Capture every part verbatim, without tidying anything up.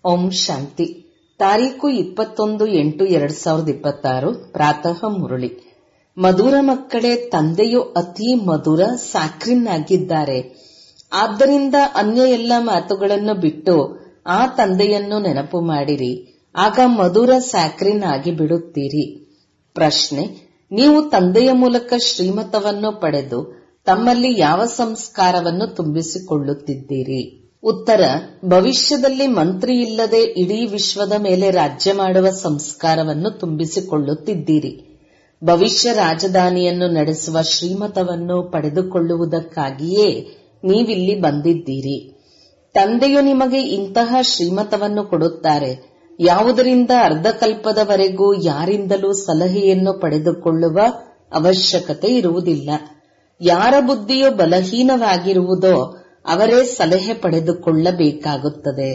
ಓಂ ಶಾಂತಿ. ತಾರೀಕು ಇಪ್ಪತ್ತೊಂದು ಎಂಟು ಎರಡ್ ಸಾವಿರದ ಇಪ್ಪತ್ತಾರು. ಪ್ರಾತಃ ಮುರಳಿ. ಮಧುರ ಮಕ್ಕಳೇ, ತಂದೆಯು ಅತಿ ಮಧುರ ಸ್ಯಾಕ್ರಿನ್ ಆಗಿದ್ದಾರೆ. ಆದ್ದರಿಂದ ಅನ್ಯ ಎಲ್ಲ ಮಾತುಗಳನ್ನು ಬಿಟ್ಟು ಆ ತಂದೆಯನ್ನು ನೆನಪು ಮಾಡಿರಿ. ಆಗ ಮಧುರ ಸ್ಯಾಕ್ರಿನ್ ಆಗಿ ಬಿಡುತ್ತೀರಿ. ಪ್ರಶ್ನೆ: ನೀವು ತಂದೆಯ ಮೂಲಕ ಶ್ರೀಮತವನ್ನು ಪಡೆದು ತಮ್ಮಲ್ಲಿ ಯಾವ ಸಂಸ್ಕಾರವನ್ನು ತುಂಬಿಸಿಕೊಳ್ಳುತ್ತಿದ್ದೀರಿ? ಉತ್ತರ: ಭವಿಷ್ಯದಲ್ಲಿ ಮಂತ್ರಿ ಇಲ್ಲದೆ ಇಡೀ ವಿಶ್ವದ ಮೇಲೆ ರಾಜ್ಯ ಮಾಡುವ ಸಂಸ್ಕಾರವನ್ನು ತುಂಬಿಸಿಕೊಳ್ಳುತ್ತಿದ್ದೀರಿ. ಭವಿಷ್ಯ ರಾಜಧಾನಿಯನ್ನು ನಡೆಸುವ ಶ್ರೀಮತವನ್ನು ಪಡೆದುಕೊಳ್ಳುವುದಕ್ಕಾಗಿಯೇ ನೀವಿಲ್ಲಿ ಬಂದಿದ್ದೀರಿ. ತಂದೆಯು ನಿಮಗೆ ಇಂತಹ ಶ್ರೀಮತವನ್ನು ಕೊಡುತ್ತಾರೆ. ಯಾವುದರಿಂದ ಅರ್ಧಕಲ್ಪದವರೆಗೂ ಯಾರಿಂದಲೂ ಸಲಹೆಯನ್ನು ಪಡೆದುಕೊಳ್ಳುವ ಅವಶ್ಯಕತೆ ಇರುವುದಿಲ್ಲ. ಯಾರ ಬುದ್ಧಿಯು ಬಲಹೀನವಾಗಿರುವುದೋ ಅವರೇ ಸಲಹೆ ಪಡೆದುಕೊಳ್ಳಬೇಕಾಗುತ್ತದೆ.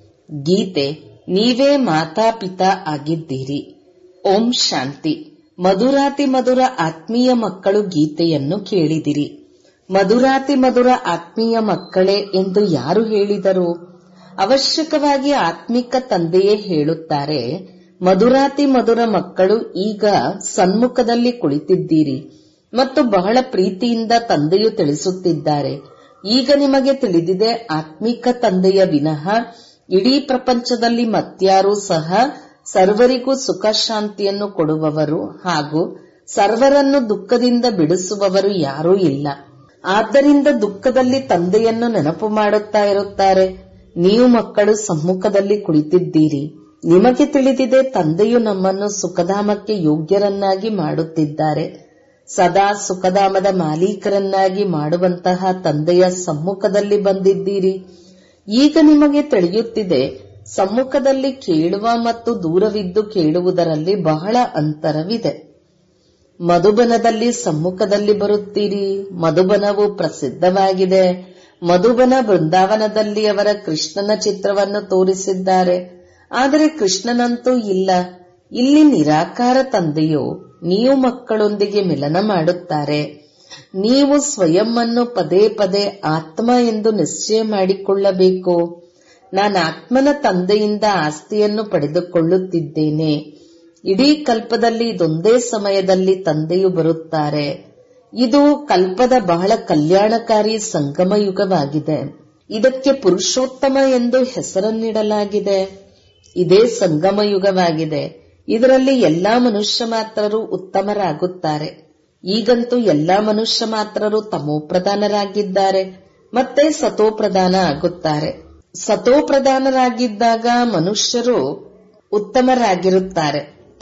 ಗೀತೆ: ನೀವೇ ಮಾತಾಪಿತಾ ಆಗಿದ್ದೀರಿ. ಓಂ ಶಾಂತಿ. ಮಧುರಾತಿ ಮಧುರ ಆತ್ಮೀಯ ಮಕ್ಕಳು, ಗೀತೆಯನ್ನು ಕೇಳಿದಿರಿ. ಮಧುರಾತಿ ಮಧುರ ಆತ್ಮೀಯ ಮಕ್ಕಳೇ ಎಂದು ಯಾರು ಹೇಳಿದರು? ಅವಶ್ಯಕವಾಗಿ ಆತ್ಮಿಕ ತಂದೆಯೇ ಹೇಳುತ್ತಾರೆ. ಮಧುರಾತಿ ಮಧುರ ಮಕ್ಕಳು, ಈಗ ಸನ್ಮುಖದಲ್ಲಿ ಕುಳಿತಿದ್ದೀರಿ ಮತ್ತು ಬಹಳ ಪ್ರೀತಿಯಿಂದ ತಂದೆಯು ತಿಳಿಸುತ್ತಿದ್ದಾರೆ. ಈಗ ನಿಮಗೆ ತಿಳಿದಿದೆ, ಆತ್ಮಿಕ ತಂದೆಯ ವಿನಃ ಇಡೀ ಪ್ರಪಂಚದಲ್ಲಿ ಮತ್ಯಾರೂ ಸಹ ಸರ್ವರಿಗೂ ಸುಖ ಶಾಂತಿಯನ್ನು ಕೊಡುವವರು ಹಾಗೂ ಸರ್ವರನ್ನು ದುಃಖದಿಂದ ಬಿಡಿಸುವವರು ಯಾರೂ ಇಲ್ಲ. ಆದ್ದರಿಂದ ದುಃಖದಲ್ಲಿ ತಂದೆಯನ್ನು ನೆನಪು ಮಾಡುತ್ತಾ ಇರುತ್ತಾರೆ. ನೀವು ಮಕ್ಕಳು ಸಮ್ಮುಖದಲ್ಲಿ ಕುಳಿತಿದ್ದೀರಿ. ನಿಮಗೆ ತಿಳಿದಿದೆ, ತಂದೆಯು ನಮ್ಮನ್ನು ಸುಖಧಾಮಕ್ಕೆ ಯೋಗ್ಯರನ್ನಾಗಿ ಮಾಡುತ್ತಿದ್ದಾರೆ. ಸದಾ ಸುಖಧಾಮದ ಮಾಲೀಕರನ್ನಾಗಿ ಮಾಡುವಂತಹ ತಂದೆಯ ಸಮ್ಮುಖದಲ್ಲಿ ಬಂದಿದ್ದೀರಿ. ಈಗ ನಿಮಗೆ ತಿಳಿಯುತ್ತಿದೆ, ಸಮ್ಮುಖದಲ್ಲಿ ಕೇಳುವ ಮತ್ತು ದೂರವಿದ್ದು ಕೇಳುವುದರಲ್ಲಿ ಬಹಳ ಅಂತರವಿದೆ. ಮಧುಬನದಲ್ಲಿ ಸಮ್ಮುಖದಲ್ಲಿ ಬರುತ್ತೀರಿ. ಮಧುಬನವು ಪ್ರಸಿದ್ಧವಾಗಿದೆ. ಮಧುಬನ ಬೃಂದಾವನದಲ್ಲಿ ಅವರ ಕೃಷ್ಣನ ಚಿತ್ರವನ್ನು ತೋರಿಸಿದ್ದಾರೆ. ಆದರೆ ಕೃಷ್ಣನಂತೂ ಇಲ್ಲ. ಇಲ್ಲಿ ನಿರಾಕಾರ ತಂದೆಯು ನೀವು ಮಕ್ಕಳೊಂದಿಗೆ ಮಿಲನ ಮಾಡುತ್ತಾರೆ. ನೀವು ಸ್ವಯಂ ಅನ್ನು ಪದೇ ಪದೇ ಆತ್ಮ ಎಂದು ನಿಶ್ಚಯ ಮಾಡಿಕೊಳ್ಳಬೇಕು. ನಾನು ಆತ್ಮನ ತಂದೆಯಿಂದ ಆಸ್ತಿಯನ್ನು ಪಡೆದುಕೊಳ್ಳುತ್ತಿದ್ದೇನೆ. ಇಡೀ ಕಲ್ಪದಲ್ಲಿ ಇದೊಂದೇ ಸಮಯದಲ್ಲಿ ತಂದೆಯು ಬರುತ್ತಾರೆ. ಇದು ಕಲ್ಪದ ಬಹಳ ಕಲ್ಯಾಣಕಾರಿ ಸಂಗಮ ಯುಗವಾಗಿದೆ. ಇದಕ್ಕೆ ಪುರುಷೋತ್ತಮ ಎಂದು ಹೆಸರನ್ನಿಡಲಾಗಿದೆ. ಇದೇ ಸಂಗಮ ಯುಗವಾಗಿದೆ. ಇದರಲ್ಲಿ ಎಲ್ಲಾ ಮನುಷ್ಯ ಮಾತ್ರರು ಉತ್ತಮರಾಗುತ್ತಾರೆ. ಈಗಂತೂ ಎಲ್ಲಾ ಮನುಷ್ಯ ಮಾತ್ರರು ತಮೋಪ್ರಧಾನರಾಗಿದ್ದಾರೆ ಮತ್ತೆ ಸತೋಪ್ರಧಾನ ಆಗುತ್ತಾರೆ. ಸತೋಪ್ರಧಾನರಾಗಿದ್ದಾಗ ಮನುಷ್ಯರು ಉತ್ತಮರಾಗಿರುತ್ತಾರೆ.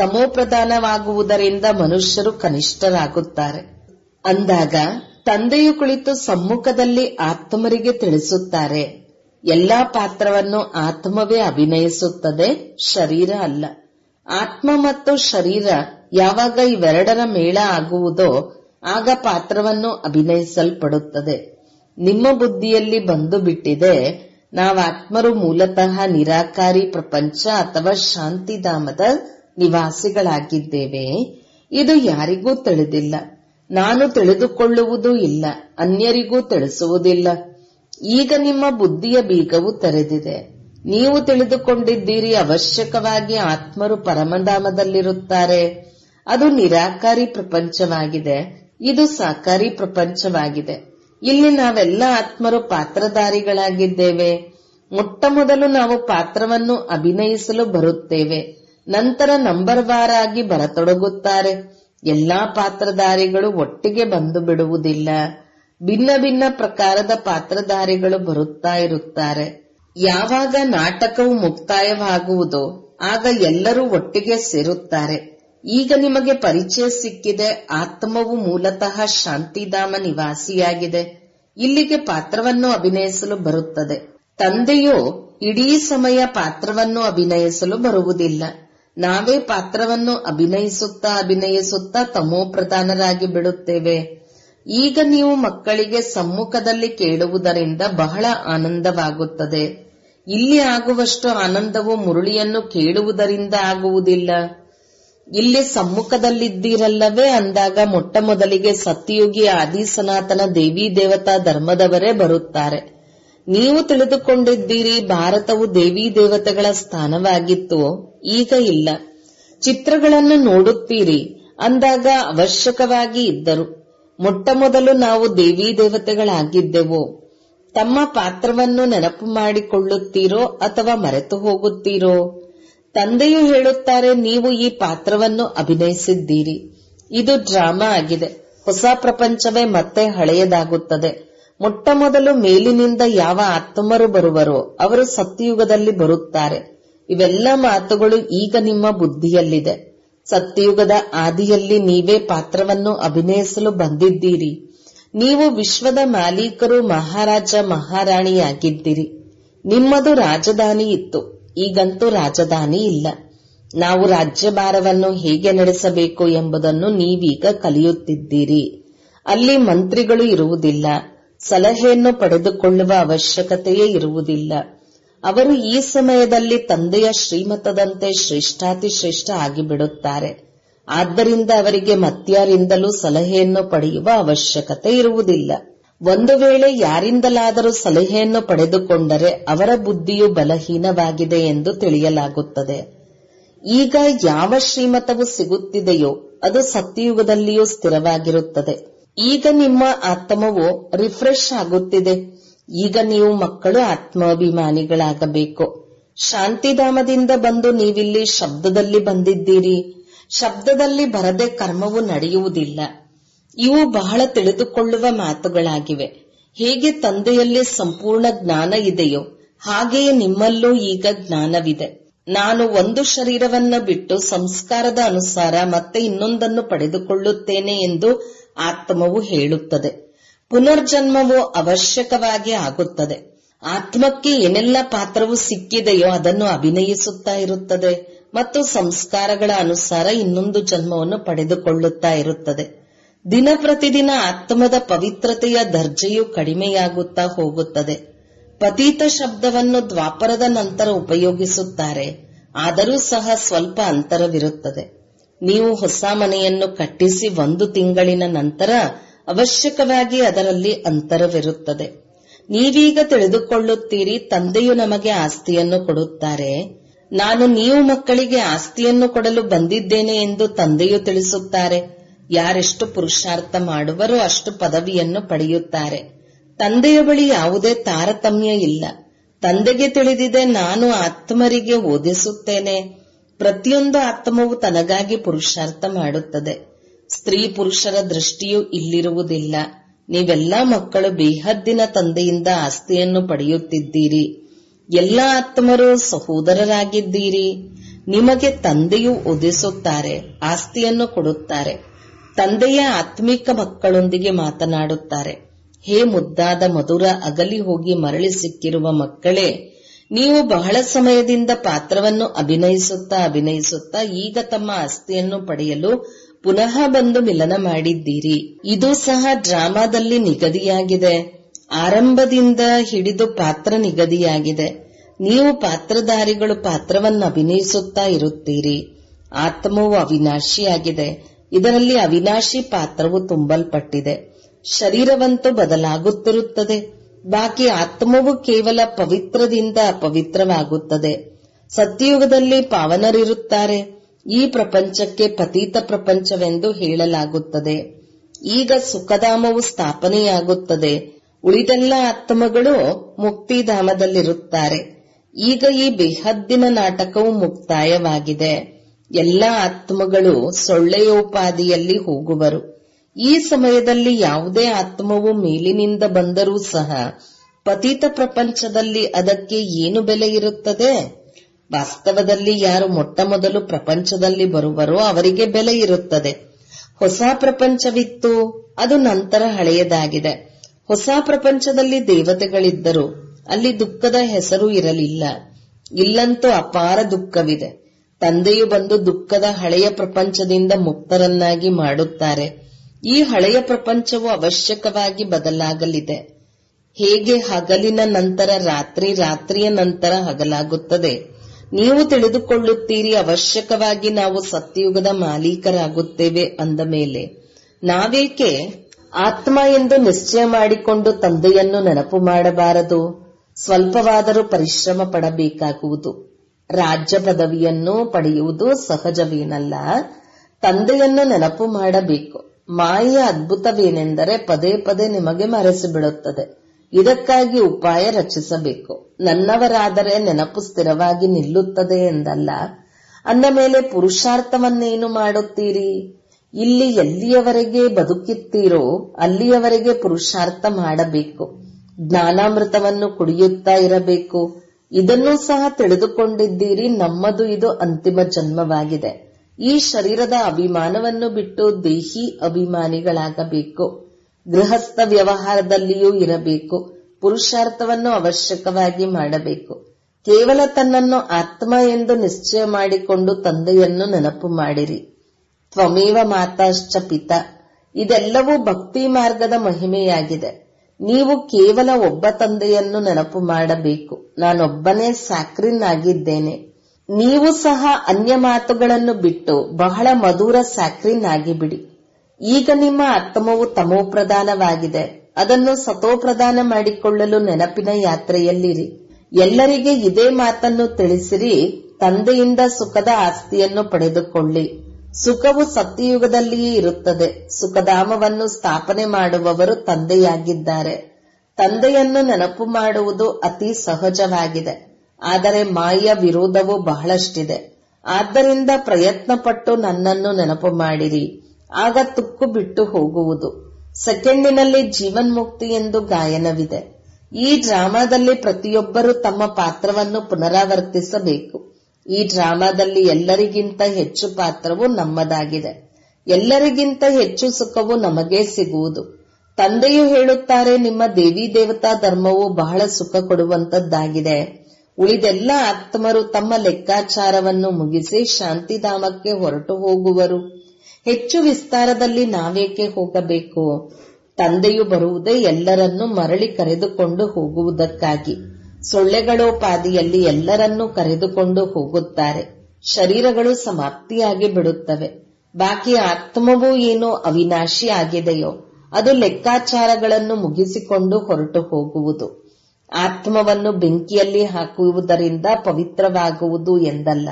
ತಮೋಪ್ರಧಾನವಾಗುವುದರಿಂದ ಮನುಷ್ಯರು ಕನಿಷ್ಠರಾಗುತ್ತಾರೆ. ಅಂದಾಗ ತಂದೆಯು ಕುಳಿತು ಸಮ್ಮುಖದಲ್ಲಿ ಆತ್ಮರಿಗೆ ತಿಳಿಸುತ್ತಾರೆ. ಎಲ್ಲಾ ಪಾತ್ರವನ್ನು ಆತ್ಮವೇ ಅಭಿನಯಿಸುತ್ತದೆ, ಶರೀರ ಅಲ್ಲ. ಆತ್ಮ ಮತ್ತು ಶರೀರ ಯಾವಾಗ ಇವೆರಡರ ಮೇಳ ಆಗುವುದೋ ಆಗ ಪಾತ್ರವನ್ನು ಅಭಿನಯಿಸಲ್ಪಡುತ್ತದೆ. ನಿಮ್ಮ ಬುದ್ಧಿಯಲ್ಲಿ ಬಂದು ಬಿಟ್ಟಿದೆ, ನಾವಾತ್ಮರು ಮೂಲತಃ ನಿರಾಕಾರಿ ಪ್ರಪಂಚ ಅಥವಾ ಶಾಂತಿಧಾಮದ ನಿವಾಸಿಗಳಾಗಿದ್ದೇವೆ. ಇದು ಯಾರಿಗೂ ತಿಳಿದಿಲ್ಲ. ನಾನು ತಿಳಿದುಕೊಳ್ಳುವುದೂ ಇಲ್ಲ, ಅನ್ಯರಿಗೂ ತಿಳಿಸುವುದಿಲ್ಲ. ಈಗ ನಿಮ್ಮ ಬುದ್ಧಿಯ ಬೀಗವು ತೆರೆದಿದೆ. ನೀವು ತಿಳಿದುಕೊಂಡಿದ್ದೀರಿ, ಅವಶ್ಯಕವಾಗಿ ಆತ್ಮರು ಪರಮಧಾಮದಲ್ಲಿರುತ್ತಾರೆ. ಅದು ನಿರಾಕಾರಿ ಪ್ರಪಂಚವಾಗಿದೆ. ಇದು ಸಾಕಾರಿ ಪ್ರಪಂಚವಾಗಿದೆ. ಇಲ್ಲಿ ನಾವೆಲ್ಲ ಆತ್ಮರು ಪಾತ್ರಧಾರಿಗಳಾಗಿದ್ದೇವೆ. ಮೊಟ್ಟ ಮೊದಲು ನಾವು ಪಾತ್ರವನ್ನು ಅಭಿನಯಿಸಲು ಬರುತ್ತೇವೆ. ನಂತರ ನಂಬರ್ ವಾರ್ ಆಗಿ ಬರತೊಡಗುತ್ತಾರೆ. ಎಲ್ಲಾ ಪಾತ್ರಧಾರಿಗಳು ಒಟ್ಟಿಗೆ ಬಂದು ಬಿಡುವುದಿಲ್ಲ. ಭಿನ್ನ ಭಿನ್ನ ಪ್ರಕಾರದ ಪಾತ್ರಧಾರಿಗಳು ಬರುತ್ತಾ ಇರುತ್ತಾರೆ. ಯಾವಾಗ ನಾಟಕವು ಮುಕ್ತಾಯವಾಗುವುದೋ ಆಗ ಎಲ್ಲರೂ ಒಟ್ಟಿಗೆ ಸೇರುತ್ತಾರೆ. ಈಗ ನಿಮಗೆ ಪರಿಚಯ ಸಿಕ್ಕಿದೆ, ಆತ್ಮವು ಮೂಲತಃ ಶಾಂತಿಧಾಮ ನಿವಾಸಿಯಾಗಿದೆ. ಇಲ್ಲಿಗೆ ಪಾತ್ರವನ್ನು ಅಭಿನಯಿಸಲು ಬರುತ್ತದೆ. ತಂದೆಯು ಇಡೀ ಸಮಯ ಪಾತ್ರವನ್ನು ಅಭಿನಯಿಸಲು ಬರುವುದಿಲ್ಲ. ನಾವೇ ಪಾತ್ರವನ್ನು ಅಭಿನಯಿಸುತ್ತಾ ಅಭಿನಯಿಸುತ್ತಾ ತಮೋಪ್ರಧಾನರಾಗಿ ಬಿಡುತ್ತೇವೆ. ಈಗ ನೀವು ಮಕ್ಕಳಿಗೆ ಸಮ್ಮುಖದಲ್ಲಿ ಕೇಳುವುದರಿಂದ ಬಹಳ ಆನಂದವಾಗುತ್ತದೆ. ಇಲ್ಲಿ ಆಗುವಷ್ಟು ಆನಂದವು ಮುರುಳಿಯನ್ನು ಕೇಳುವುದರಿಂದ ಆಗುವುದಿಲ್ಲ. ಇಲ್ಲಿ ಸಮ್ಮುಖದಲ್ಲಿದ್ದೀರಲ್ಲವೇ ಅಂದಾಗ ಮೊಟ್ಟ ಮೊದಲಿಗೆ ಸತ್ಯಯುಗಿ ಆದಿ ಸನಾತನ ದೇವಿ ದೇವತಾ ಧರ್ಮದವರೇ ಬರುತ್ತಾರೆ. ನೀವು ತಿಳಿದುಕೊಂಡಿದ್ದೀರಿ ಭಾರತವು ದೇವಿ ದೇವತೆಗಳ ಸ್ಥಾನವಾಗಿತ್ತು, ಈಗ ಇಲ್ಲ. ಚಿತ್ರಗಳನ್ನು ನೋಡುತ್ತೀರಿ ಅಂದಾಗ ಅವಶ್ಯಕವಾಗಿ ಇದ್ದರು. ಮೊಟ್ಟ ಮೊದಲು ನಾವು ದೇವಿ ದೇವತೆಗಳಾಗಿದ್ದೆವು. ತಮ್ಮ ಪಾತ್ರವನ್ನು ನೆನಪು ಮಾಡಿಕೊಳ್ಳುತ್ತೀರೋ ಅಥವಾ ಮರೆತು ಹೋಗುತ್ತೀರೋ? ತಂದೆಯು ಹೇಳುತ್ತಾರೆ, ನೀವು ಈ ಪಾತ್ರವನ್ನು ಅಭಿನಯಿಸಿದ್ದೀರಿ. ಇದು ಡ್ರಾಮಾ ಆಗಿದೆ. ಹೊಸ ಪ್ರಪಂಚವೇ ಮತ್ತೆ ಹಳೆಯದಾಗುತ್ತದೆ. ಮೊಟ್ಟ ಮೊದಲು ಮೇಲಿನಿಂದ ಯಾವ ಆತ್ಮರು ಬರುವರೋ ಅವರು ಸತ್ಯಯುಗದಲ್ಲಿ ಬರುತ್ತಾರೆ. ಇವೆಲ್ಲ ಮಾತುಗಳು ಈಗ ನಿಮ್ಮ ಬುದ್ಧಿಯಲ್ಲಿದೆ. ಸತ್ಯಯುಗದ ಆದಿಯಲ್ಲಿ ನೀವೇ ಪಾತ್ರವನ್ನು ಅಭಿನಯಿಸಲು ಬಂದಿದ್ದೀರಿ. ನೀವು ವಿಶ್ವದ ಮಾಲೀಕರು, ಮಹಾರಾಜ ಮಹಾರಾಣಿಯಾಗಿದ್ದೀರಿ. ನಿಮ್ಮದು ರಾಜಧಾನಿ ಇತ್ತು, ಈಗಂತೂ ರಾಜಧಾನಿ ಇಲ್ಲ. ನಾವು ರಾಜ್ಯಭಾರವನ್ನು ಹೇಗೆ ನಡೆಸಬೇಕು ಎಂಬುದನ್ನು ನೀವೀಗ ಕಲಿಯುತ್ತಿದ್ದೀರಿ. ಅಲ್ಲಿ ಮಂತ್ರಿಗಳು ಇರುವುದಿಲ್ಲ. ಸಲಹೆಯನ್ನು ಪಡೆದುಕೊಳ್ಳುವ ಅವಶ್ಯಕತೆಯೇ ಇರುವುದಿಲ್ಲ. ಅವರು ಈ ಸಮಯದಲ್ಲಿ ತಂದೆಯ ಶ್ರೀಮತದಂತೆ ಶ್ರೇಷ್ಠಾತಿಶ್ರೇಷ್ಠ ಆಗಿಬಿಡುತ್ತಾರೆ. ಆದ್ದರಿಂದ ಅವರಿಗೆ ಮತ್ಯಾರಿಂದಲೂ ಸಲಹೆಯನ್ನು ಪಡೆಯುವ ಅವಶ್ಯಕತೆ ಇರುವುದಿಲ್ಲ. ಒಂದು ವೇಳೆ ಯಾರಿಂದಲಾದರೂ ಸಲಹೆಯನ್ನು ಪಡೆದುಕೊಂಡರೆ ಅವರ ಬುದ್ಧಿಯು ಬಲಹೀನವಾಗಿದೆ ಎಂದು ತಿಳಿಯಲಾಗುತ್ತದೆ. ಈಗ ಯಾವ ಶ್ರೀಮತವು ಸಿಗುತ್ತಿದೆಯೋ ಅದು ಸತ್ಯಯುಗದಲ್ಲಿಯೂ ಸ್ಥಿರವಾಗಿರುತ್ತದೆ. ಈಗ ನಿಮ್ಮ ಆತ್ಮವು ರಿಫ್ರೆಶ್ ಆಗುತ್ತಿದೆ. ಈಗ ನೀವು ಮಕ್ಕಳು ಆತ್ಮಾಭಿಮಾನಿಗಳಾಗಬೇಕು. ಶಾಂತಿಧಾಮದಿಂದ ಬಂದು ನೀವಿಲ್ಲಿ ಶಬ್ದದಲ್ಲಿ ಬಂದಿದ್ದೀರಿ. ಶಬ್ದದಲ್ಲಿ ಬರದೆ ಕರ್ಮವು ನಡೆಯುವುದಿಲ್ಲ. ಇವು ಬಹಳ ತಿಳಿದುಕೊಳ್ಳುವ ಮಾತುಗಳಾಗಿವೆ. ಹೇಗೆ ತಂದೆಯಲ್ಲಿ ಸಂಪೂರ್ಣ ಜ್ಞಾನ ಇದೆಯೋ ಹಾಗೆಯೇ ನಿಮ್ಮಲ್ಲೂ ಈಗ ಜ್ಞಾನವಿದೆ. ನಾನು ಒಂದು ಶರೀರವನ್ನ ಬಿಟ್ಟು ಸಂಸ್ಕಾರದ ಅನುಸಾರ ಮತ್ತೆ ಇನ್ನೊಂದನ್ನು ಪಡೆದುಕೊಳ್ಳುತ್ತೇನೆ ಎಂದು ಆತ್ಮವು ಹೇಳುತ್ತದೆ. ಪುನರ್ಜನ್ಮವು ಅವಶ್ಯಕವಾಗಿ ಆಗುತ್ತದೆ. ಆತ್ಮಕ್ಕೆ ಏನೆಲ್ಲ ಪಾತ್ರವು ಸಿಕ್ಕಿದೆಯೋ ಅದನ್ನು ಅಭಿನಯಿಸುತ್ತಾ ಇರುತ್ತದೆ ಮತ್ತು ಸಂಸ್ಕಾರಗಳ ಅನುಸಾರ ಇನ್ನೊಂದು ಜನ್ಮವನ್ನು ಪಡೆದುಕೊಳ್ಳುತ್ತಾ ಇರುತ್ತದೆ. ದಿನ ಪ್ರತಿದಿನ ಆತ್ಮದ ಪವಿತ್ರತೆಯ ದರ್ಜೆಯು ಕಡಿಮೆಯಾಗುತ್ತಾ ಹೋಗುತ್ತದೆ. ಪತೀತ ಶಬ್ದವನ್ನು ದ್ವಾಪರದ ನಂತರ ಉಪಯೋಗಿಸುತ್ತಾರೆ, ಆದರೂ ಸಹ ಸ್ವಲ್ಪ ಅಂತರವಿರುತ್ತದೆ. ನೀವು ಹೊಸ ಮನೆಯನ್ನು ಕಟ್ಟಿಸಿ ಒಂದು ತಿಂಗಳಿನ ನಂತರ ಅವಶ್ಯಕವಾಗಿ ಅದರಲ್ಲಿ ಅಂತರವಿರುತ್ತದೆ. ನೀವೀಗ ತಿಳಿದುಕೊಳ್ಳುತ್ತೀರಿ, ತಂದೆಯು ನಮಗೆ ಆಸ್ತಿಯನ್ನು ಕೊಡುತ್ತಾರೆ. ನಾನು ನೀವು ಮಕ್ಕಳಿಗೆ ಆಸ್ತಿಯನ್ನು ಕೊಡಲು ಬಂದಿದ್ದೇನೆ ಎಂದು ತಂದೆಯು ತಿಳಿಸುತ್ತಾರೆ. ಯಾರೆಷ್ಟು ಪುರುಷಾರ್ಥ ಮಾಡುವರೋ ಅಷ್ಟು ಪದವಿಯನ್ನು ಪಡೆಯುತ್ತಾರೆ. ತಂದೆಯ ಬಳಿ ಯಾವುದೇ ತಾರತಮ್ಯ ಇಲ್ಲ. ತಂದೆಗೆ ತಿಳಿದಿದೆ, ನಾನು ಆತ್ಮರಿಗೆ ಓದಿಸುತ್ತೇನೆ. ಪ್ರತಿಯೊಂದು ಆತ್ಮವು ತನಗಾಗಿ ಪುರುಷಾರ್ಥ ಮಾಡುತ್ತದೆ. ಸ್ತ್ರೀ ಪುರುಷರ ದೃಷ್ಟಿಯು ಇಲ್ಲಿರುವುದಿಲ್ಲ. ನೀವೆಲ್ಲ ಮಕ್ಕಳು ಬೇಹದ್ದಿನ ತಂದೆಯಿಂದ ಆಸ್ತಿಯನ್ನು ಪಡೆಯುತ್ತಿದ್ದೀರಿ. ಎಲ್ಲ ಆತ್ಮರು ಸಹೋದರರಾಗಿದ್ದೀರಿ. ನಿಮಗೆ ತಂದೆಯು ಓದಿಸುತ್ತಾರೆ, ಆಸ್ತಿಯನ್ನು ಕೊಡುತ್ತಾರೆ. ತಂದೆಯ ಆತ್ಮಿಕ ಮಕ್ಕಳೊಂದಿಗೆ ಮಾತನಾಡುತ್ತಾರೆ. ಹೇ ಮುದ್ದಾದ ಮಧುರ ಅಗಲಿ ಹೋಗಿ ಮರಳಿ ಸಿಕ್ಕಿರುವ ಮಕ್ಕಳೇ, ನೀವು ಬಹಳ ಸಮಯದಿಂದ ಪಾತ್ರವನ್ನು ಅಭಿನಯಿಸುತ್ತಾ ಅಭಿನಯಿಸುತ್ತಾ ಈಗ ತಮ್ಮ ಆಸ್ತಿಯನ್ನು ಪಡೆಯಲು ಪುನಃ ಬಂದು ಮಿಲನ ಮಾಡಿದ್ದೀರಿ. ಇದು ಸಹ ಡ್ರಾಮಾದಲ್ಲಿ ನಿಗದಿಯಾಗಿದೆ. ಆರಂಭದಿಂದ ಹಿಡಿದು ಪಾತ್ರ ನಿಗದಿಯಾಗಿದೆ. ನೀವು ಪಾತ್ರಧಾರಿಗಳು ಪಾತ್ರವನ್ನು ಅಭಿನಯಿಸುತ್ತಾ ಇರುತ್ತೀರಿ. ಆತ್ಮವು ಅವಿನಾಶಿಯಾಗಿದೆ. ಇದರಲ್ಲಿ ಅವಿನಾಶಿ ಪಾತ್ರವು ತುಂಬಲ್ಪಟ್ಟಿದೆ. ಶರೀರವಂತೂ ಬದಲಾಗುತ್ತಿರುತ್ತದೆ. ಬಾಕಿ ಆತ್ಮವು ಕೇವಲ ಪವಿತ್ರದಿಂದ ಅಪವಿತ್ರವಾಗುತ್ತದೆ. ಸತ್ಯಯುಗದಲ್ಲಿ ಪಾವನರಿರುತ್ತಾರೆ. ಈ ಪ್ರಪಂಚಕ್ಕೆ ಪತೀತ ಪ್ರಪಂಚವೆಂದು ಹೇಳಲಾಗುತ್ತದೆ. ಈಗ ಸುಖಧಾಮವು ಸ್ಥಾಪನೆಯಾಗುತ್ತದೆ. ಉಳಿದೆಲ್ಲ ಆತ್ಮಗಳು ಮುಕ್ತಿಧಾಮದಲ್ಲಿರುತ್ತಾರೆ. ಈಗ ಈ ಬೇಹದ್ದಿನ ನಾಟಕವು ಮುಕ್ತಾಯವಾಗಿದೆ. ಎಲ್ಲ ಆತ್ಮಗಳು ಸೊಳ್ಳೆಯೋಪಾದಿಯಲ್ಲಿ ಹೋಗುವರು. ಈ ಸಮಯದಲ್ಲಿ ಯಾವುದೇ ಆತ್ಮವು ಮೇಲಿನಿಂದ ಬಂದರೂ ಸಹ ಪತೀತ ಪ್ರಪಂಚದಲ್ಲಿ ಅದಕ್ಕೆ ಏನು ಬೆಲೆ ಇರುತ್ತದೆ? ವಾಸ್ತವದಲ್ಲಿ ಯಾರು ಮೊಟ್ಟ ಮೊದಲು ಪ್ರಪಂಚದಲ್ಲಿ ಬರುವರೋ ಅವರಿಗೆ ಬೆಲೆ ಇರುತ್ತದೆ. ಹೊಸ ಪ್ರಪಂಚವಿತ್ತು, ಅದು ನಂತರ ಹಳೆಯದಾಗಿದೆ. ಹೊಸ ಪ್ರಪಂಚದಲ್ಲಿ ದೇವತೆಗಳಿದ್ದರು, ಅಲ್ಲಿ ದುಃಖದ ಹೆಸರು ಇರಲಿಲ್ಲ. ಇಲ್ಲಂತೂ ಅಪಾರ ದುಃಖವಿದೆ. ತಂದೆಯು ಬಂದು ದುಃಖದ ಹಳೆಯ ಪ್ರಪಂಚದಿಂದ ಮುಕ್ತರನ್ನಾಗಿ ಮಾಡುತ್ತಾರೆ. ಈ ಹಳೆಯ ಪ್ರಪಂಚವು ಅವಶ್ಯಕವಾಗಿ ಬದಲಾಗಲಿದೆ. ಹೇಗೆ ಹಗಲಿನ ನಂತರ ರಾತ್ರಿ, ರಾತ್ರಿಯ ನಂತರ ಹಗಲಾಗುತ್ತದೆ. ನೀವು ತಿಳಿದುಕೊಳ್ಳುತ್ತೀರಿ, ಅವಶ್ಯಕವಾಗಿ ನಾವು ಸತ್ಯಯುಗದ ಮಾಲೀಕರಾಗುತ್ತೇವೆ ಅಂದ ಮೇಲೆ ನಾವೇಕೆ ಆತ್ಮ ಎಂದು ನಿಶ್ಚಯ ಮಾಡಿಕೊಂಡು ತಂದೆಯನ್ನು ನೆನಪು ಮಾಡಬಾರದು? ಸ್ವಲ್ಪವಾದರೂ ಪರಿಶ್ರಮ ಪಡಬೇಕಾಗುವುದು. ರಾಜ್ಯ ಪದವಿಯನ್ನು ಪಡೆಯುವುದು ಸಹಜವೇನಲ್ಲ. ತಂದೆಯನ್ನು ನೆನಪು ಮಾಡಬೇಕು. ಮಾಯೆಯ ಅದ್ಭುತವೇನೆಂದರೆ ಪದೇ ಪದೇ ನಿಮಗೆ ಮರೆಸಿಬಿಡುತ್ತದೆ. ಇದಕ್ಕಾಗಿ ಉಪಾಯ ರಚಿಸಬೇಕು. ನನ್ನವರಾದರೆ ನೆನಪು ಸ್ಥಿರವಾಗಿ ನಿಲ್ಲುತ್ತದೆ ಎಂದಲ್ಲ. ಅಂದ ಮೇಲೆ ಪುರುಷಾರ್ಥವನ್ನೇನು ಮಾಡುತ್ತೀರಿ? ಇಲ್ಲಿ ಎಲ್ಲಿಯವರೆಗೆ ಬದುಕುತ್ತೀರೋ ಅಲ್ಲಿಯವರೆಗೆ ಪುರುಷಾರ್ಥ ಮಾಡಬೇಕು. ಜ್ಞಾನಾಮೃತವನ್ನು ಕುಡಿಯುತ್ತಾ ಇರಬೇಕು. ಇದನ್ನೂ ಸಹ ತಿಳಿದುಕೊಂಡಿದ್ದೀರಿ. ನಮ್ಮದು ಇದು ಅಂತಿಮ ಜನ್ಮವಾಗಿದೆ. ಈ ಶರೀರದ ಅಭಿಮಾನವನ್ನು ಬಿಟ್ಟು ದೇಹಿ ಅಭಿಮಾನಿಗಳಾಗಬೇಕು. ಗೃಹಸ್ಥ ವ್ಯವಹಾರದಲ್ಲಿಯೂ ಇರಬೇಕು. ಪುರುಷಾರ್ಥವನ್ನು ಅವಶ್ಯಕವಾಗಿ ಮಾಡಬೇಕು. ಕೇವಲ ತನ್ನನ್ನು ಆತ್ಮ ಎಂದು ನಿಶ್ಚಯ ಮಾಡಿಕೊಂಡು ತಂದೆಯನ್ನು ನೆನಪು ಮಾಡಿರಿ. ತ್ವಮೇವ ಮಾತಾಶ್ಚ ಪಿತ. ಇದೆಲ್ಲವೂ ಭಕ್ತಿ ಮಾರ್ಗದ ಮಹಿಮೆಯಾಗಿದೆ. ನೀವು ಕೇವಲ ಒಬ್ಬ ತಂದೆಯನ್ನು ನೆನಪು ಮಾಡಬೇಕು. ನಾನೊಬ್ಬನೇ ಸ್ಯಾಕ್ರಿನ್ ಆಗಿದ್ದೇನೆ. ನೀವು ಸಹ ಅನ್ಯ ಮಾತುಗಳನ್ನು ಬಿಟ್ಟು ಬಹಳ ಮಧುರ ಸ್ಯಾಕ್ರಿನ್ ಆಗಿಬಿಡಿ. ಈಗ ನಿಮ್ಮ ಆತ್ಮವು ತಮೋಪ್ರಧಾನವಾಗಿದೆ. ಅದನ್ನು ಸತೋಪ್ರಧಾನ ಮಾಡಿಕೊಳ್ಳಲು ನೆನಪಿನ ಯಾತ್ರೆಯಲ್ಲಿರಿ. ಎಲ್ಲರಿಗೆ ಇದೇ ಮಾತನ್ನು ತಿಳಿಸಿರಿ. ತಂದೆಯಿಂದ ಸುಖದ ಆಸ್ತಿಯನ್ನು ಪಡೆದುಕೊಳ್ಳಿ. ಸುಖವು ಸತ್ಯಯುಗದಲ್ಲಿಯೇ ಇರುತ್ತದೆ. ಸುಖಧಾಮವನ್ನು ಸ್ಥಾಪನೆ ಮಾಡುವವರು ತಂದೆಯಾಗಿದ್ದಾರೆ. ತಂದೆಯನ್ನು ನೆನಪು ಮಾಡುವುದು ಅತಿ ಸಹಜವಾಗಿದೆ. ಆದರೆ ಮಾಯೆಯ ವಿರೋಧವು ಬಹಳಷ್ಟಿದೆ. ಆದ್ದರಿಂದ ಪ್ರಯತ್ನ ಪಟ್ಟು ನನ್ನನ್ನು ನೆನಪು ಮಾಡಿರಿ. ಆಗ ತುಕ್ಕು ಬಿಟ್ಟು ಹೋಗುವುದು. ಸೆಕೆಂಡಿನಲ್ಲಿ ಜೀವನ್ಮುಕ್ತಿ ಎಂದು ಗಾಯನವಿದೆ. ಈ ಡ್ರಾಮಾದಲ್ಲಿ ಪ್ರತಿಯೊಬ್ಬರೂ ತಮ್ಮ ಪಾತ್ರವನ್ನು ಪುನರಾವರ್ತಿಸಬೇಕು. ಈ ಡ್ರಾಮಾದಲ್ಲಿ ಎಲ್ಲರಿಗಿಂತ ಹೆಚ್ಚು ಪಾತ್ರವು ನಮ್ಮದಾಗಿದೆ. ಎಲ್ಲರಿಗಿಂತ ಹೆಚ್ಚು ಸುಖವು ನಮಗೇ ಸಿಗುವುದು. ತಂದೆಯು ಹೇಳುತ್ತಾರೆ, ನಿಮ್ಮ ದೇವಿ ದೇವತಾ ಧರ್ಮವು ಬಹಳ ಸುಖ ಕೊಡುವಂತದ್ದಾಗಿದೆ. ಉಳಿದೆಲ್ಲ ಆತ್ಮರು ತಮ್ಮ ಲೆಕ್ಕಾಚಾರವನ್ನು ಮುಗಿಸಿ ಶಾಂತಿಧಾಮಕ್ಕೆ ಹೊರಟು ಹೋಗುವರು. ಹೆಚ್ಚು ವಿಸ್ತಾರದಲ್ಲಿ ನಾವೇಕೆ ಹೋಗಬೇಕು? ತಂದೆಯು ಬರುವುದೇ ಎಲ್ಲರನ್ನೂ ಮರಳಿ ಕರೆದುಕೊಂಡು ಹೋಗುವುದಕ್ಕಾಗಿ. ಸೊಳ್ಳೆಗಳೋಪಾದಿಯಲ್ಲಿ ಎಲ್ಲರನ್ನೂ ಕರೆದುಕೊಂಡು ಹೋಗುತ್ತಾರೆ. ಶರೀರಗಳು ಸಮಾಪ್ತಿಯಾಗಿ ಬಿಡುತ್ತವೆ. ಬಾಕಿ ಆತ್ಮವೂ ಏನೋ ಅವಿನಾಶಿ ಆಗಿದೆಯೋ ಅದು ಲೆಕ್ಕಾಚಾರಗಳನ್ನು ಮುಗಿಸಿಕೊಂಡು ಹೊರಟು ಹೋಗುವುದು. ಆತ್ಮವನ್ನು ಬೆಂಕಿಯಲ್ಲಿ ಹಾಕುವುದರಿಂದ ಪವಿತ್ರವಾಗುವುದು ಎಂದಲ್ಲ.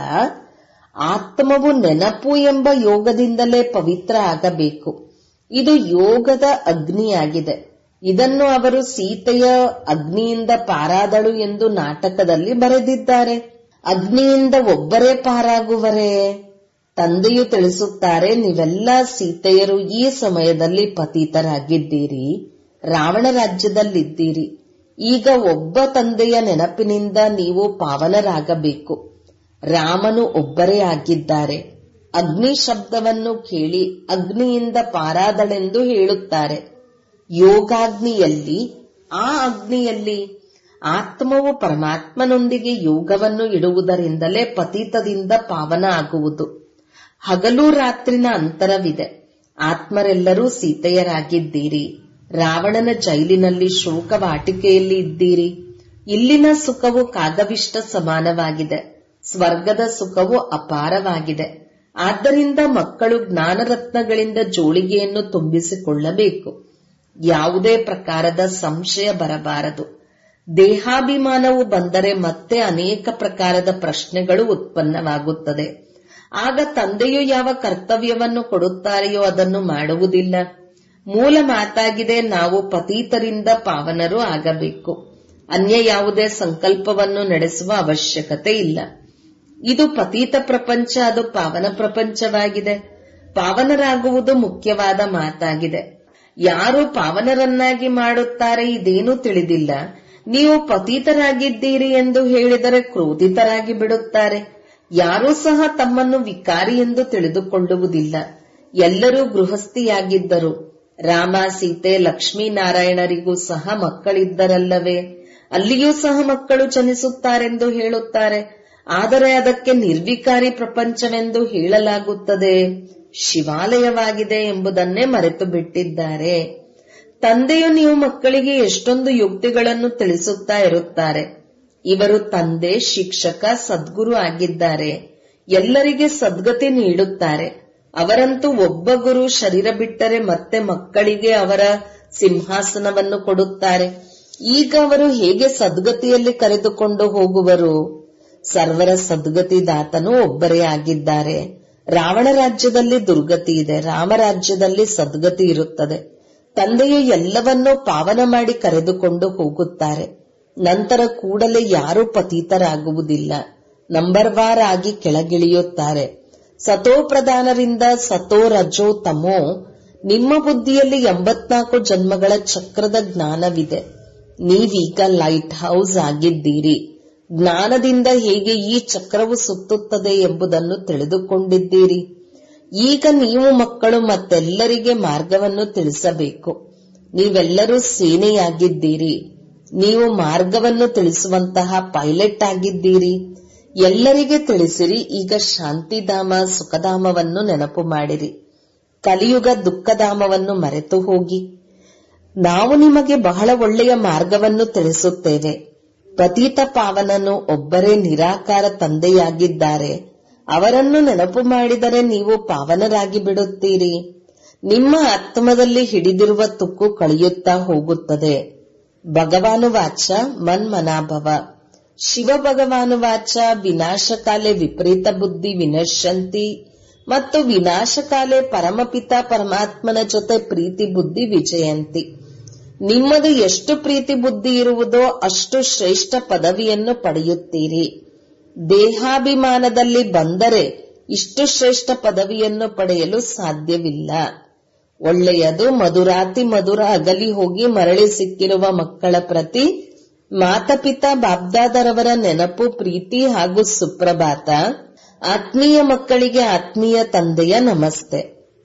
ಆತ್ಮವು ನೆನಪು ಎಂಬ ಯೋಗದಿಂದಲೇ ಪವಿತ್ರ ಆಗಬೇಕು. ಇದು ಯೋಗದ ಅಗ್ನಿಯಾಗಿದೆ. ಇದನ್ನು ಅವರು ಸೀತೆಯ ಅಗ್ನಿಯಿಂದ ಪಾರಾದಳು ಎಂದು ನಾಟಕದಲ್ಲಿ ಬರೆದಿದ್ದಾರೆ. ಅಗ್ನಿಯಿಂದ ಒಬ್ಬರೇ ಪಾರಾಗುವರೇ? ತಂದೆಯು ತಿಳಿಸುತ್ತಾರೆ, ನೀವೆಲ್ಲ ಸೀತೆಯರು ಈ ಸಮಯದಲ್ಲಿ ಪತಿತರಾಗಿದ್ದೀರಿ. ರಾವಣ ರಾಜ್ಯದಲ್ಲಿದ್ದೀರಿ. ಈಗ ಒಬ್ಬ ತಂದೆಯ ನೆನಪಿನಿಂದ ನೀವು ಪಾವನರಾಗಬೇಕು. ರಾಮನು ಒಬ್ಬರೇ ಆಗಿದ್ದಾರೆ. ಅಗ್ನಿ ಶಬ್ದವನ್ನು ಕೇಳಿ ಅಗ್ನಿಯಿಂದ ಪಾರಾದಳೆಂದು ಹೇಳುತ್ತಾರೆ. ಯೋಗಾಗ್ನಿಯಲ್ಲಿ, ಆ ಅಗ್ನಿಯಲ್ಲಿ ಆತ್ಮವು ಪರಮಾತ್ಮನೊಂದಿಗೆ ಯೋಗವನ್ನು ಇಡುವುದರಿಂದಲೇ ಪತಿತದಿಂದ ಪಾವನ ಆಗುವುದು. ಹಗಲು ರಾತ್ರಿನ ಅಂತರವಿದೆ. ಆತ್ಮರೆಲ್ಲರೂ ಸೀತೆಯರಾಗಿದ್ದೀರಿ. ರಾವಣನ ಜೈಲಿನಲ್ಲಿ ಶೋಕವಾಟಿಕೆಯಲ್ಲಿ ಇದ್ದೀರಿ. ಇಲ್ಲಿನ ಸುಖವು ಕಾಗವಿಷ್ಟ ಸಮಾನವಾಗಿದೆ. ಸ್ವರ್ಗದ ಸುಖವು ಅಪಾರವಾಗಿದೆ. ಆದ್ದರಿಂದ ಮಕ್ಕಳು ಜ್ಞಾನರತ್ನಗಳಿಂದ ಜೋಳಿಗೆಯನ್ನು ತುಂಬಿಸಿಕೊಳ್ಳಬೇಕು. ಯಾವುದೇ ಪ್ರಕಾರದ ಸಂಶಯ ಬರಬಾರದು. ದೇಹಾಭಿಮಾನವು ಬಂದರೆ ಮತ್ತೆ ಅನೇಕ ಪ್ರಕಾರದ ಪ್ರಶ್ನೆಗಳು ಉತ್ಪನ್ನವಾಗುತ್ತದೆ. ಆಗ ತಂದೆಯು ಯಾವ ಕರ್ತವ್ಯವನ್ನು ಕೊಡುತ್ತಾರೆಯೋ ಅದನ್ನು ಮಾಡುವುದಿಲ್ಲ. ಮೂಲ ಮಾತಾಗಿದೆ, ನಾವು ಪತೀತರಿಂದ ಪಾವನರು ಆಗಬೇಕು. ಅನ್ಯ ಯಾವುದೇ ಸಂಕಲ್ಪವನ್ನು ನಡೆಸುವ ಅವಶ್ಯಕತೆ ಇಲ್ಲ. ಇದು ಪತೀತ ಪ್ರಪಂಚ, ಅದು ಪಾವನ ಪ್ರಪಂಚವಾಗಿದೆ. ಪಾವನರಾಗುವುದು ಮುಖ್ಯವಾದ ಮಾತಾಗಿದೆ. ಯಾರು ಪಾವನರನ್ನಾಗಿ ಮಾಡುತ್ತಾರೆ ಇದೇನೂ ತಿಳಿದಿಲ್ಲ. ನೀವು ಪತೀತರಾಗಿದ್ದೀರಿ ಎಂದು ಹೇಳಿದರೆ ಕ್ರೋಧಿತರಾಗಿ ಬಿಡುತ್ತಾರೆ. ಯಾರೂ ಸಹ ತಮ್ಮನ್ನು ವಿಕಾರಿ ಎಂದು ತಿಳಿದುಕೊಳ್ಳುವುದಿಲ್ಲ. ಎಲ್ಲರೂ ಗೃಹಸ್ಥಿಯಾಗಿದ್ದರು. ರಾಮ, ಸೀತೆ, ಲಕ್ಷ್ಮೀನಾರಾಯಣರಿಗೂ ಸಹ ಮಕ್ಕಳಿದ್ದರಲ್ಲವೇ? ಅಲ್ಲಿಯೂ ಸಹ ಮಕ್ಕಳು ಜನಿಸುತ್ತಾರೆಂದು ಹೇಳುತ್ತಾರೆ. ಆದರೆ ಅದಕ್ಕೆ ನಿರ್ವಿಕಾರಿ ಪ್ರಪಂಚವೆಂದು ಹೇಳಲಾಗುತ್ತದೆ. ಶಿವಾಲಯವಾಗಿದೆ ಎಂಬುದನ್ನೇ ಮರೆತು ಬಿಟ್ಟಿದ್ದಾರೆ. ತಂದೆಯು ನೀವು ಮಕ್ಕಳಿಗೆ ಎಷ್ಟೊಂದು ಯುಕ್ತಿಗಳನ್ನು ತಿಳಿಸುತ್ತಾ ಇರುತ್ತಾರೆ. ಇವರು ತಂದೆ, ಶಿಕ್ಷಕ, ಸದ್ಗುರು ಆಗಿದ್ದಾರೆ. ಎಲ್ಲರಿಗೆ ಸದ್ಗತಿ ನೀಡುತ್ತಾರೆ. ಅವರಂತೂ ಒಬ್ಬ ಗುರು ಶರೀರ ಬಿಟ್ಟರೆ ಮತ್ತೆ ಮಕ್ಕಳಿಗೆ ಅವರ ಸಿಂಹಾಸನವನ್ನು ಕೊಡುತ್ತಾರೆ. ಈಗ ಅವರು ಹೇಗೆ ಸದ್ಗತಿಯಲ್ಲಿ ಕರೆದುಕೊಂಡು ಹೋಗುವರು? ಸರ್ವರ ಸದ್ಗತಿದಾತನು ಒಬ್ಬರೇ ಆಗಿದ್ದಾರೆ. ರಾವಣ ರಾಜ್ಯದಲ್ಲಿ ದುರ್ಗತಿ ಇದೆ, ರಾಮರಾಜ್ಯದಲ್ಲಿ ಸದ್ಗತಿ ಇರುತ್ತದೆ. ತಂದೆಯು ಎಲ್ಲವನ್ನೂ ಪಾವನ ಮಾಡಿ ಕರೆದುಕೊಂಡು ಹೋಗುತ್ತಾರೆ. ನಂತರ ಕೂಡಲೇ ಯಾರೂ ಪತೀತರಾಗುವುದಿಲ್ಲ. ನಂಬರ್ ವಾರ್ ಆಗಿ ಕೆಳಗಿಳಿಯುತ್ತಾರೆ. ಸತೋ ಪ್ರಧಾನರಿಂದ ಸತೋ ರಜೋ ತಮೋ. ನಿಮ್ಮ ಬುದ್ಧಿಯಲ್ಲಿ ಎಂಬತ್ನಾಲ್ಕು ಜನ್ಮಗಳ ಚಕ್ರದ ಜ್ಞಾನವಿದೆ. ನೀವೀಗ ಲೈಟ್ ಹೌಸ್ ಆಗಿದ್ದೀರಿ. ಜ್ಞಾನದಿಂದ ಹೇಗೆ ಈ ಚಕ್ರವು ಸುತ್ತುತ್ತದೆ ಎಂಬುದನ್ನು ತಿಳಿದುಕೊಂಡಿದ್ದೀರಿ. ಈಗ ನೀವು ಮಕ್ಕಳು ಮತ್ತೆಲ್ಲರಿಗೆ ಮಾರ್ಗವನ್ನು ತಿಳಿಸಬೇಕು. ನೀವೆಲ್ಲರೂ ಸೇನೆಯಾಗಿದ್ದೀರಿ. ನೀವು ಮಾರ್ಗವನ್ನು ತಿಳಿಸುವಂತಹ ಪೈಲಟ್ ಆಗಿದ್ದೀರಿ. ಎಲ್ಲರಿಗೆ ತಿಳಿಸಿರಿ. ಈಗ ಶಾಂತಿಧಾಮ ಸುಖಧಾಮವನ್ನು ನೆನಪು ಮಾಡಿರಿ. ಕಲಿಯುಗ ದುಃಖಧಾಮವನ್ನು ಮರೆತು ಹೋಗಿ. ನಾವು ನಿಮಗೆ ಬಹಳ ಒಳ್ಳೆಯ ಮಾರ್ಗವನ್ನು ತಿಳಿಸುತ್ತೇವೆ. ಪತೀತ ಪಾವನನು ಒಬ್ಬರೇ ನಿರಾಕಾರ ತಂದೆಯಾಗಿದ್ದಾರೆ. ಅವರನ್ನು ನೆನಪು ಮಾಡಿದರೆ ನೀವು ಪಾವನರಾಗಿ ಬಿಡುತ್ತೀರಿ. ನಿಮ್ಮ ಆತ್ಮದಲ್ಲಿ ಹಿಡಿದಿರುವ ತುಕ್ಕು ಕಳೆಯುತ್ತಾ ಹೋಗುತ್ತದೆ. ಭಗವಾನುವಾಚ ಮನ್ಮನಾಭವ. ಶಿವ ಭಗವಾನುವಾಚ ವಿನಾಶಕಾಲೆ ವಿಪರೀತ ಬುದ್ಧಿ ವಿನಶ್ಯಂತಿ ಮತ್ತು ವಿನಾಶಕಾಲೆ ಪರಮಪಿತ ಪರಮಾತ್ಮನ ಜೊತೆ ಪ್ರೀತಿ ಬುದ್ಧಿ ವಿಜಯಂತಿ. ನಿಮ್ಮದು ಎಷ್ಟು ಪ್ರೀತಿ ಬುದ್ಧಿ ಇರುವುದೋ ಅಷ್ಟು ಶ್ರೇಷ್ಠ ಪದವಿಯನ್ನು ಪಡೆಯುತ್ತೀರಿ. ದೇಹಾಭಿಮಾನದಲ್ಲಿ ಬಂದರೆ ಇಷ್ಟು ಶ್ರೇಷ್ಠ ಪದವಿಯನ್ನು ಪಡೆಯಲು ಸಾಧ್ಯವಿಲ್ಲ. ಒಳ್ಳೆಯದು. ಮಧುರಾತಿ ಮಧುರ ಅಗಲಿ ಹೋಗಿ ಮರಳಿ ಸಿಕ್ಕಿರುವ ಮಕ್ಕಳ ಪ್ರತಿ ಮಾತಪಿತಾ ಬಾಬ್ದಾದರವರ ನೆನಪು, ಪ್ರೀತಿ ಹಾಗೂ ಸುಪ್ರಭಾತ. ಆತ್ಮೀಯ ಮಕ್ಕಳಿಗೆ ಆತ್ಮೀಯ ತಂದೆಯ ನಮಸ್ತೆ.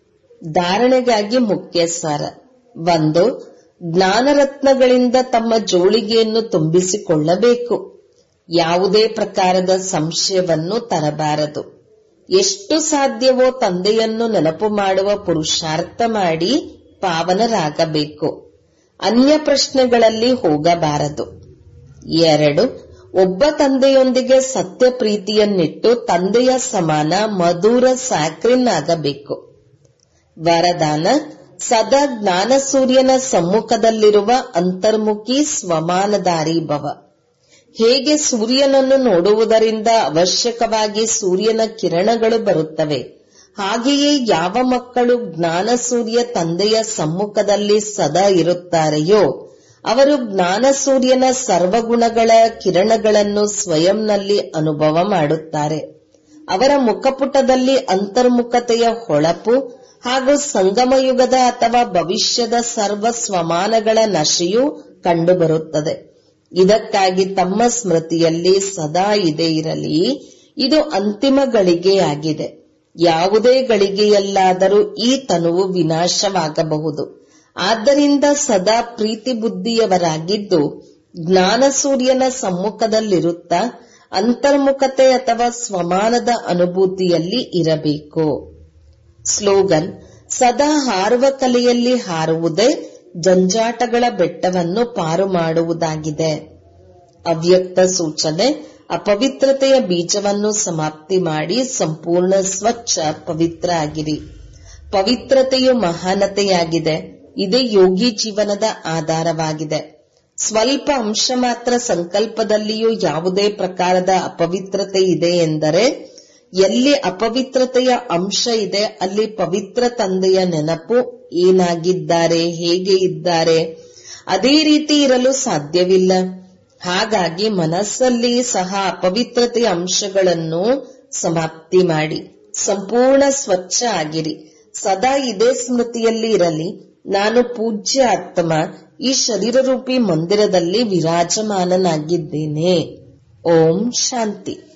ಧಾರಣೆಗಾಗಿ ಮುಖ್ಯ ಸಾರ. ಒಂದು, ಜ್ಞಾನರತ್ನಗಳಿಂದ ತಮ್ಮ ಜೋಳಿಗೆಯನ್ನು ತುಂಬಿಸಿಕೊಳ್ಳಬೇಕು. ಯಾವುದೇ ಪ್ರಕಾರದ ಸಂಶಯವನ್ನು ತರಬಾರದು. ಎಷ್ಟು ಸಾಧ್ಯವೋ ತಂದೆಯನ್ನು ನೆನಪು ಮಾಡುವ ಪುರುಷಾರ್ಥ ಮಾಡಿ ಪಾವನರಾಗಬೇಕು. ಅನ್ಯ ಪ್ರಶ್ನೆಗಳಲ್ಲಿ ಹೋಗಬಾರದು. ಎರಡು, ಒಬ್ಬ ತಂದೆಯೊಂದಿಗೆ ಸತ್ಯ ಪ್ರೀತಿಯನ್ನಿಟ್ಟು ತಂದೆಯ ಸಮಾನ ಮಧುರ ಸ್ಯಾಕ್ರಿನ್ ಆಗಬೇಕು. ವರದಾನ: ಸದಾ ಜ್ಞಾನ ಸೂರ್ಯನ ಸಮ್ಮುಖದಲ್ಲಿರುವ ಅಂತರ್ಮುಖಿ ಸ್ವಮಾನಧಾರಿ ಭವ. ಹೇಗೆ ಸೂರ್ಯನನ್ನು ನೋಡುವುದರಿಂದ ಅವಶ್ಯಕವಾಗಿ ಸೂರ್ಯನ ಕಿರಣಗಳು ಬರುತ್ತವೆ, ಹಾಗೆಯೇ ಯಾವ ಮಕ್ಕಳು ಜ್ಞಾನ ಸೂರ್ಯ ತಂದೆಯ ಸಮ್ಮುಖದಲ್ಲಿ ಸದಾ ಇರುತ್ತಾರೆಯೋ ಅವರು ಜ್ಞಾನ ಸೂರ್ಯನ ಸರ್ವಗುಣಗಳ ಕಿರಣಗಳನ್ನು ಸ್ವಯಂನಲ್ಲಿ ಅನುಭವ ಮಾಡುತ್ತಾರೆ. ಅವರ ಮುಖಪುಟದಲ್ಲಿ ಅಂತರ್ಮುಖತೆಯ ಹೊಳಪು ಹಾಗೂ ಸಂಗಮಯುಗದ ಅಥವಾ ಭವಿಷ್ಯದ ಸರ್ವ ಸ್ವಮಾನಗಳ ನಶೆಯು ಕಂಡುಬರುತ್ತದೆ. ಇದಕ್ಕಾಗಿ ತಮ್ಮ ಸ್ಮೃತಿಯಲ್ಲಿ ಸದಾ ಇದೇ ಇರಲಿ, ಇದು ಅಂತಿಮ ಗಳಿಗೆಯಾಗಿದೆ. ಯಾವುದೇ ಗಳಿಗೆಯಲ್ಲಾದರೂ ಈ ತನುವು ವಿನಾಶವಾಗಬಹುದು. ಆದ್ದರಿಂದ ಸದಾ ಪ್ರೀತಿ ಬುದ್ಧಿಯವರಾಗಿದ್ದು ಜ್ಞಾನ ಸೂರ್ಯನ ಸಮ್ಮುಖದಲ್ಲಿರುತ್ತಾ ಅಂತರ್ಮುಖತೆ ಅಥವಾ ಸ್ವಮಾನದ ಅನುಭೂತಿಯಲ್ಲಿ ಇರಬೇಕು. ಸ್ಲೋಗನ್: ಸದಾ ಹಾರುವ ಕಲೆಯಲ್ಲಿ ಹಾರುವುದೇ ಜಂಜಾಟಗಳ ಬೆಟ್ಟವನ್ನು ಪಾರು ಮಾಡುವುದಾಗಿದೆ. ಅವ್ಯಕ್ತ ಸೂಚನೆ: ಅಪವಿತ್ರತೆಯ ಬೀಜವನ್ನು ಸಮಾಪ್ತಿ ಮಾಡಿ ಸಂಪೂರ್ಣ ಸ್ವಚ್ಛ ಪವಿತ್ರ ಆಗಿರಿ. ಪವಿತ್ರತೆಯು ಮಹಾನತೆಯಾಗಿದೆ. ಇದೇ ಯೋಗಿ ಜೀವನದ ಆಧಾರವಾಗಿದೆ. ಸ್ವಲ್ಪ ಅಂಶ ಮಾತ್ರ ಸಂಕಲ್ಪದಲ್ಲಿಯೂ ಯಾವುದೇ ಪ್ರಕಾರದ ಅಪವಿತ್ರತೆ ಇದೆ ಎಂದರೆ ಎಲ್ಲಿ ಅಪವಿತ್ರತೆಯ ಅಂಶ ಇದೆ ಅಲ್ಲಿ ಪವಿತ್ರ ತಂದೆಯ ನೆನಪು ಏನಾಗಿದ್ದಾರೆ, ಹೇಗೆ ಇದ್ದಾರೆ ಅದೇ ರೀತಿ ಇರಲು ಸಾಧ್ಯವಿಲ್ಲ. ಹಾಗಾಗಿ ಮನಸ್ಸಲ್ಲಿ ಸಹ ಅಪವಿತ್ರತೆಯ ಅಂಶಗಳನ್ನು ಸಮಾಪ್ತಿ ಮಾಡಿ ಸಂಪೂರ್ಣ ಸ್ವಚ್ಛ ಆಗಿರಿ. ಸದಾ ಇದೇ ಸ್ಮೃತಿಯಲ್ಲಿ ಇರಲಿ, ನಾನು ಪೂಜ್ಯ ಆತ್ಮ ಈ ಶರೀರರೂಪಿ ಮಂದಿರದಲ್ಲಿ ವಿರಾಜಮಾನನಾಗಿದ್ದೇನೆ. ಓಂ ಶಾಂತಿ.